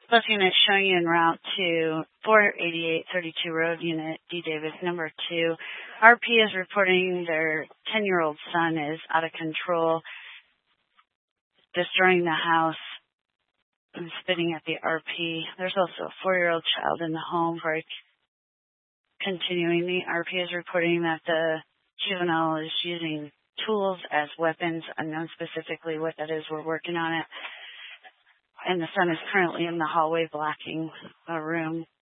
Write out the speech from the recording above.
Plus unit showing you en route to 48832 Road, Unit D. Davis, number 2. RP is reporting their 10-year-old son is out of control, destroying the house and spitting at the RP. There's also a 4-year-old child in the home. Continuing, the RP is reporting that the juvenile is using tools as weapons, unknown specifically what that is. We're working on it. And the son is currently in the hallway blocking a room.